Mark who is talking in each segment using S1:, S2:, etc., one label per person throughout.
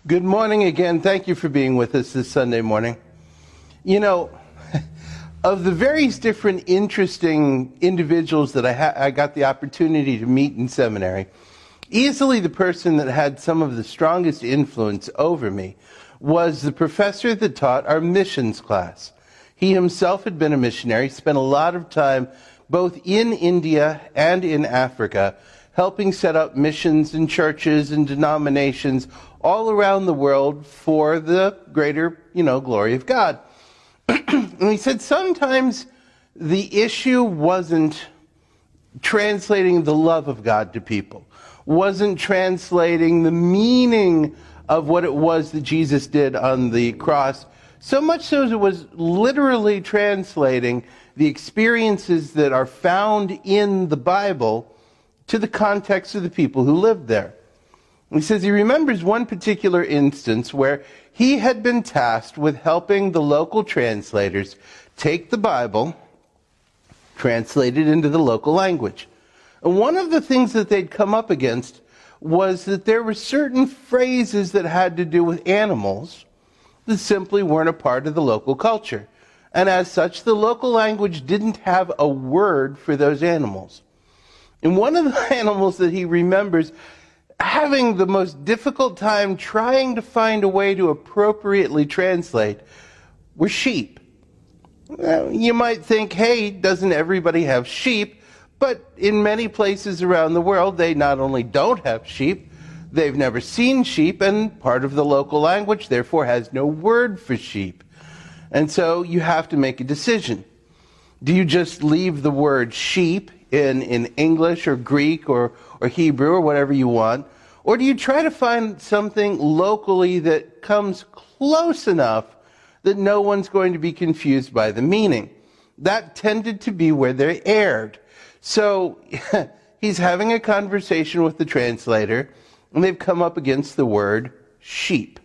S1: Good morning again. Thank you for being with us this Sunday morning. You know, of the various different interesting individuals that I got the opportunity to meet in seminary, easily the person that had some of the strongest influence over me was the professor that taught our missions class. He himself had been a missionary, spent a lot of time both in India and in Africa, helping set up missions and churches and denominations all around the world for the greater, glory of God. And he said sometimes the issue wasn't translating the love of God to people, wasn't translating the meaning of what it was that Jesus did on the cross, so much so as it was literally translating the experiences that are found in the Bible to the context of the people who lived there. He says he remembers one particular instance where he had been tasked with helping the local translators take the Bible, translate it into the local language. And one of the things that they'd come up against was that there were certain phrases that had to do with animals that simply weren't a part of the local culture. And as such, the local language didn't have a word for those animals. And one of the animals that he remembers having the most difficult time trying to find a way to appropriately translate were sheep. You might think, hey, doesn't everybody have sheep? But in many places around the world, they not only don't have sheep, they've never seen sheep, and part of the local language, therefore, has no word for sheep. And so you have to make a decision. Do you just leave the word sheep in English or Greek or Hebrew or whatever you want? Or do you try to find something locally that comes close enough that no one's going to be confused by the meaning? That tended to be where they erred. So he's having a conversation with the translator, and they've come up against the word sheep.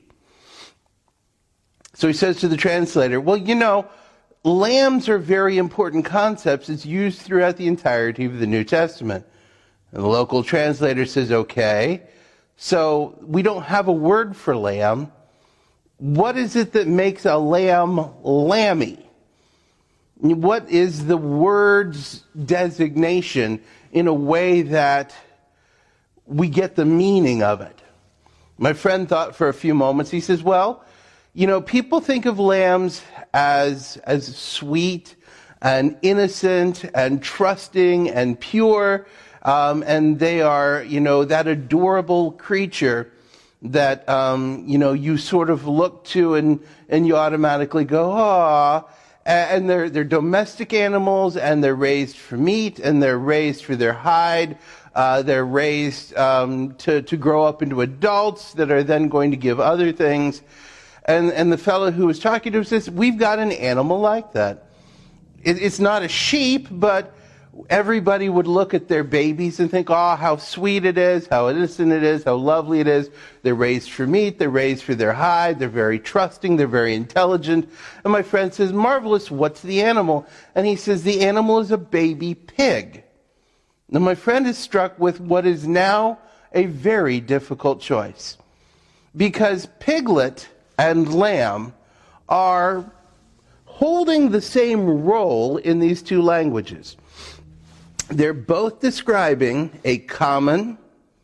S1: So he says to the translator, well, lambs are very important concepts. It's used throughout the entirety of the New Testament. And the local translator says, okay, so we don't have a word for lamb. What is it that makes a lamb lammy? What is the word's designation in a way that we get the meaning of it? My friend thought for a few moments. He says, well, people think of lambs as sweet and innocent and trusting and pure, and they are, that adorable creature that, you sort of look to and you automatically go, aw. And they're domestic animals, and they're raised for meat, and they're raised for their hide. They're raised to grow up into adults that are then going to give other things. And the fellow who was talking to us says, we've got an animal like that. It's not a sheep, but everybody would look at their babies and think, oh, how sweet it is, how innocent it is, how lovely it is. They're raised for meat, they're raised for their hide, they're very trusting, they're very intelligent. And my friend says, marvelous, what's the animal? And he says, the animal is a baby pig. Now my friend is struck with what is now a very difficult choice. Because piglet and lamb are holding the same role in these two languages. They're both describing a common,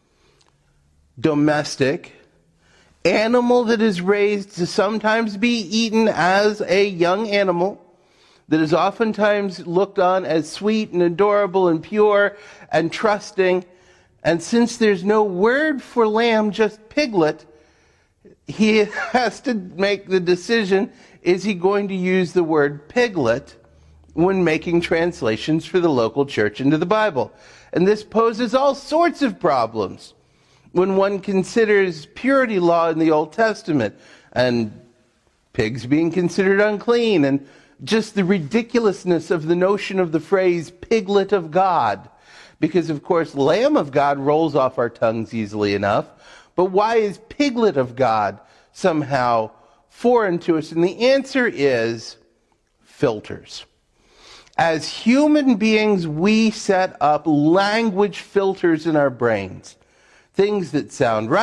S1: domestic animal that is raised to sometimes be eaten as a young animal, that is oftentimes looked on as sweet and adorable and pure and trusting. And since there's no word for lamb, just piglet, he has to make the decision, is he going to use the word piglet when making translations for the local church into the Bible? And this poses all sorts of problems when one considers purity law in the Old Testament, and pigs being considered unclean, and just the ridiculousness of the notion of the phrase piglet of God. Because, of course, Lamb of God rolls off our tongues easily enough. But why is piglet of God somehow foreign to us? And the answer is filters. As human beings, we set up language filters in our brains. Things that sound right,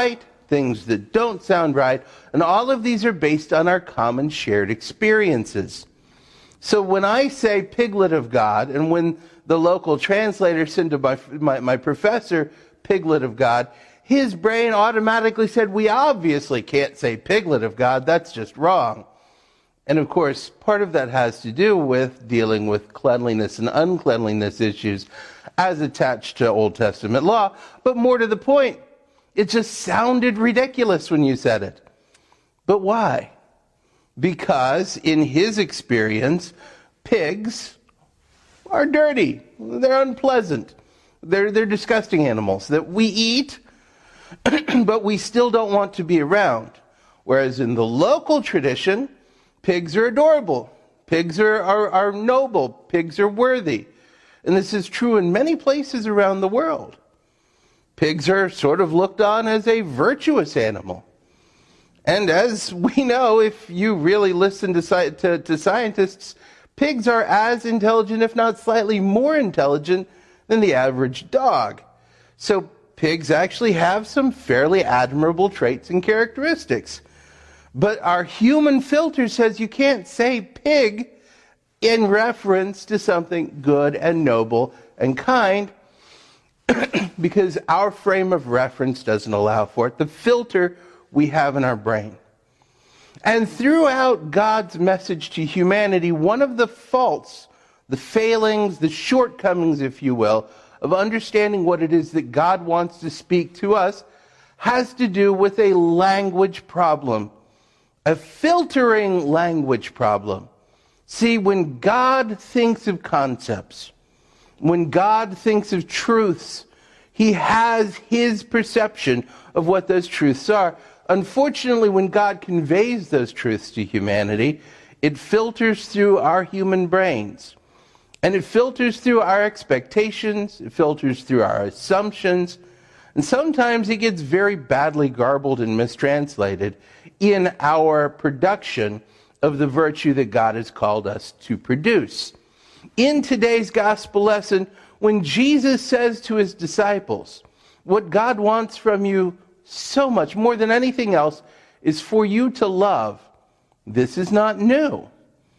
S1: things that don't sound right, and all of these are based on our common shared experiences. So when I say piglet of God, and when the local translator said to my professor, piglet of God, his brain automatically said, we obviously can't say piglet of God, that's just wrong. And of course, part of that has to do with dealing with cleanliness and uncleanliness issues as attached to Old Testament law. But more to the point, it just sounded ridiculous when you said it. But why? Because in his experience, pigs are dirty. They're unpleasant. They're disgusting animals that we eat, but we still don't want to be around. Whereas in the local tradition, pigs are adorable. Pigs are noble. Pigs are worthy. And this is true in many places around the world. Pigs are sort of looked on as a virtuous animal. And as we know, if you really listen to scientists, pigs are as intelligent, if not slightly more intelligent, than the average dog. So pigs actually have some fairly admirable traits and characteristics. But our human filter says you can't say pig in reference to something good and noble and kind because our frame of reference doesn't allow for it. The filter we have in our brain. And throughout God's message to humanity, one of the faults, the failings, the shortcomings, if you will, of understanding what it is that God wants to speak to us has to do with a language problem, a filtering language problem. See, when God thinks of concepts, when God thinks of truths, he has his perception of what those truths are. Unfortunately, when God conveys those truths to humanity, it filters through our human brains. And it filters through our expectations, it filters through our assumptions, and sometimes it gets very badly garbled and mistranslated in our production of the virtue that God has called us to produce. In today's gospel lesson, when Jesus says to his disciples, what God wants from you so much, more than anything else, is for you to love. This is not new.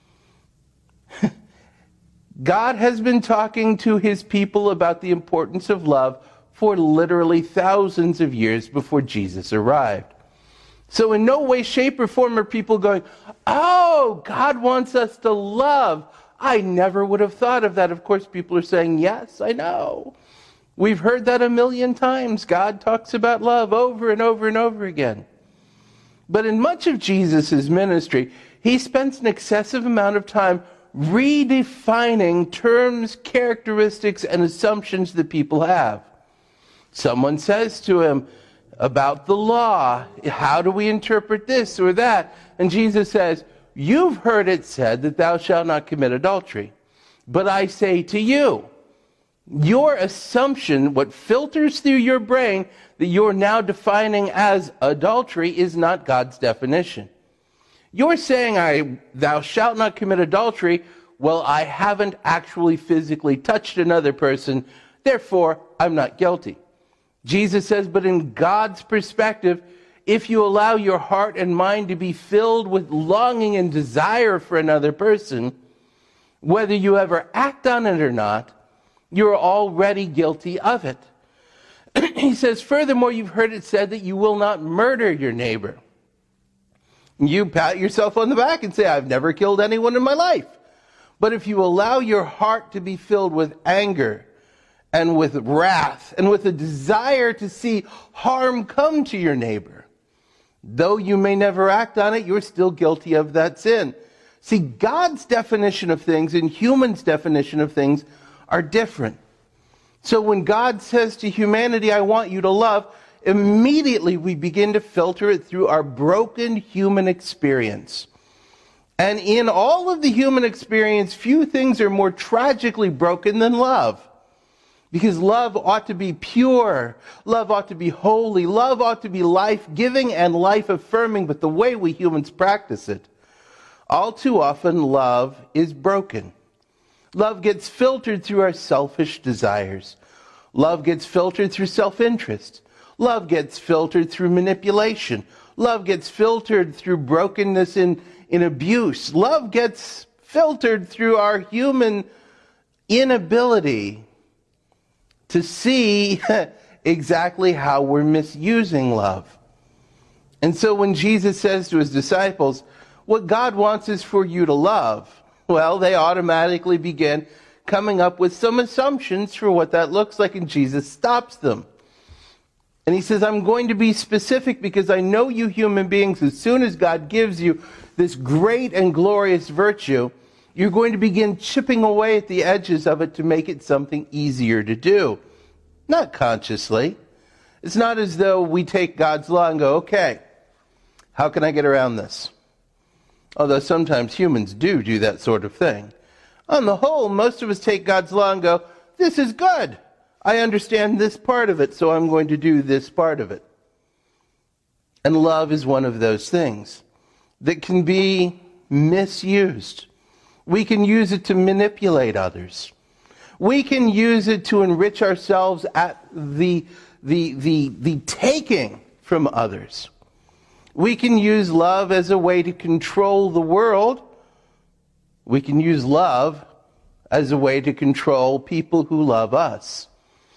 S1: God has been talking to his people about the importance of love for literally thousands of years before Jesus arrived. So in no way, shape, or form are people going, oh, God wants us to love. I never would have thought of that. Of course, people are saying, yes, I know. We've heard that a million times. God talks about love over and over and over again. But in much of Jesus' ministry, he spends an excessive amount of time redefining terms, characteristics, and assumptions that people have. Someone says to him about the law, how do we interpret this or that? And Jesus says, you've heard it said that thou shalt not commit adultery. But I say to you, your assumption, what filters through your brain that you're now defining as adultery is not God's definition. You're saying, thou shalt not commit adultery. Well, I haven't actually physically touched another person, therefore I'm not guilty. Jesus says, but in God's perspective, if you allow your heart and mind to be filled with longing and desire for another person, whether you ever act on it or not, you're already guilty of it. He says, furthermore, you've heard it said that you will not murder your neighbor. You pat yourself on the back and say, I've never killed anyone in my life. But if you allow your heart to be filled with anger and with wrath and with a desire to see harm come to your neighbor, though you may never act on it, you're still guilty of that sin. See, God's definition of things and humans' definition of things are different. So when God says to humanity, I want you to love, immediately we begin to filter it through our broken human experience. And in all of the human experience, few things are more tragically broken than love. Because love ought to be pure, love ought to be holy, love ought to be life-giving and life-affirming, but the way we humans practice it, all too often love is broken. Love gets filtered through our selfish desires. Love gets filtered through self-interest. Love gets filtered through manipulation. Love gets filtered through brokenness in abuse. Love gets filtered through our human inability to see exactly how we're misusing love. And so when Jesus says to his disciples, what God wants is for you to love, well, they automatically begin coming up with some assumptions for what that looks like, and Jesus stops them. And he says, I'm going to be specific because I know you human beings, as soon as God gives you this great and glorious virtue, you're going to begin chipping away at the edges of it to make it something easier to do. Not consciously. It's not as though we take God's law and go, okay, how can I get around this? Although sometimes humans do that sort of thing. On the whole, most of us take God's law and go, this is good. I understand this part of it, so I'm going to do this part of it. And love is one of those things that can be misused. We can use it to manipulate others. We can use it to enrich ourselves at the taking from others. We can use love as a way to control the world. We can use love as a way to control people who love us.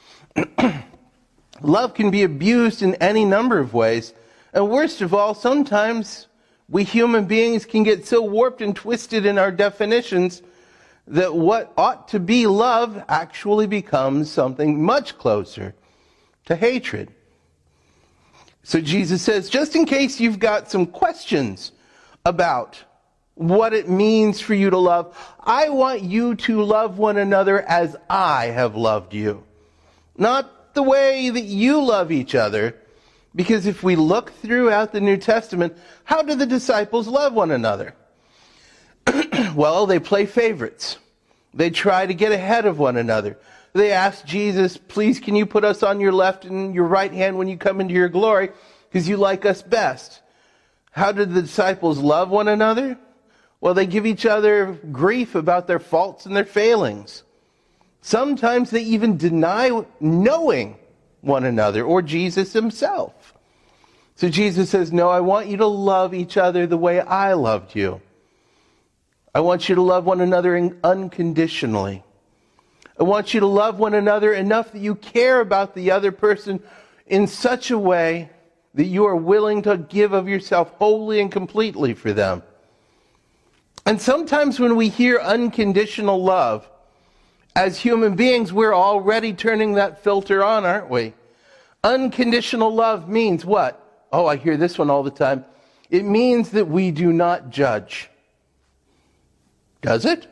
S1: Love can be abused in any number of ways. And worst of all, sometimes we human beings can get so warped and twisted in our definitions that what ought to be love actually becomes something much closer to hatred. So Jesus says, just in case you've got some questions about what it means for you to love, I want you to love one another as I have loved you. Not the way that you love each other, because if we look throughout the New Testament, how do the disciples love one another? Well, they play favorites. They try to get ahead of one another. They ask Jesus, please can you put us on your left and your right hand when you come into your glory, because you like us best. How did the disciples love one another? Well, they give each other grief about their faults and their failings. Sometimes they even deny knowing one another or Jesus himself. So Jesus says, no, I want you to love each other the way I loved you. I want you to love one another unconditionally. I want you to love one another enough that you care about the other person in such a way that you are willing to give of yourself wholly and completely for them. And sometimes when we hear unconditional love, as human beings, we're already turning that filter on, aren't we? Unconditional love means what? Oh, I hear this one all the time. It means that we do not judge. Does it?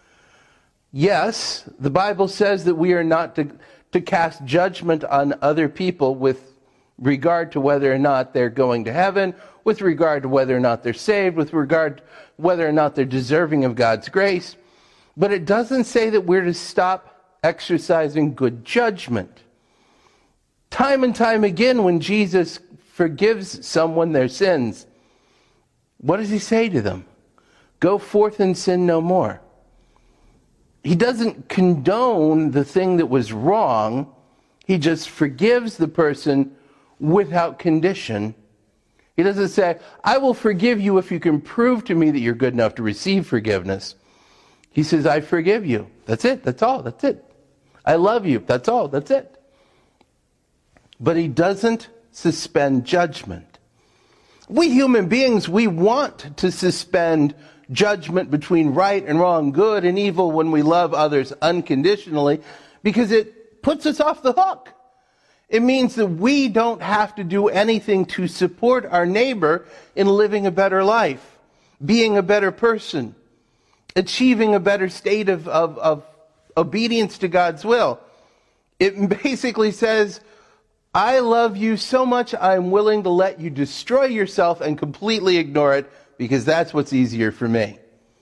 S1: Yes, the Bible says that we are not to cast judgment on other people with regard to whether or not they're going to heaven, with regard to whether or not they're saved, with regard to whether or not they're deserving of God's grace. But it doesn't say that we're to stop exercising good judgment. Time and time again, when Jesus forgives someone their sins, what does he say to them? Go forth and sin no more. He doesn't condone the thing that was wrong. He just forgives the person without condition. He doesn't say, I will forgive you if you can prove to me that you're good enough to receive forgiveness. He says, I forgive you. That's it. That's all. That's it. I love you. That's all. That's it. But he doesn't suspend judgment. We human beings, we want to suspend judgment between right and wrong, good and evil when we love others unconditionally, because it puts us off the hook. It means that we don't have to do anything to support our neighbor in living a better life, being a better person, achieving a better state of obedience to God's will. It basically says, I love you so much I'm willing to let you destroy yourself and completely ignore it because that's what's easier for me.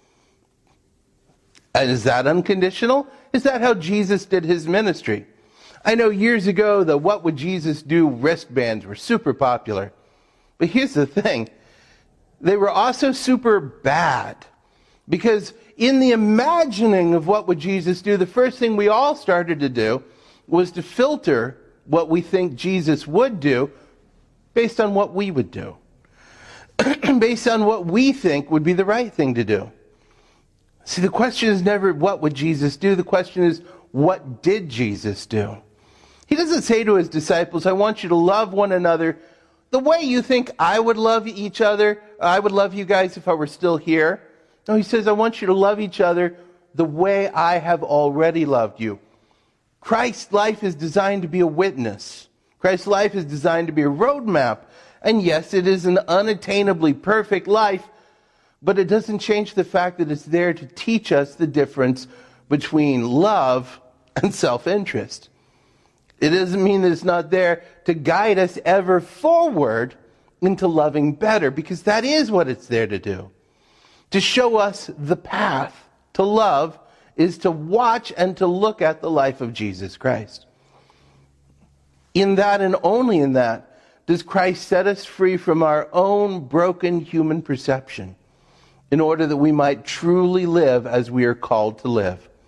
S1: And is that unconditional? Is that how Jesus did his ministry? I know years ago the What Would Jesus Do wristbands were super popular. But here's the thing. They were also super bad. Because in the imagining of what would Jesus do, the first thing we all started to do was to filter what we think Jesus would do based on what we would do, based on what we think would be the right thing to do. See, the question is never what would Jesus do? The question is, what did Jesus do? He doesn't say to his disciples, I want you to love one another the way you think I would love each other. I would love you guys if I were still here. No, he says, I want you to love each other the way I have already loved you. Christ's life is designed to be a witness. Christ's life is designed to be a roadmap. And yes, it is an unattainably perfect life, but it doesn't change the fact that it's there to teach us the difference between love and self-interest. It doesn't mean that it's not there to guide us ever forward into loving better, because that is what it's there to do. To show us the path to love is to watch and to look at the life of Jesus Christ. In that and only in that does Christ set us free from our own broken human perception, in order that we might truly live as we are called to live.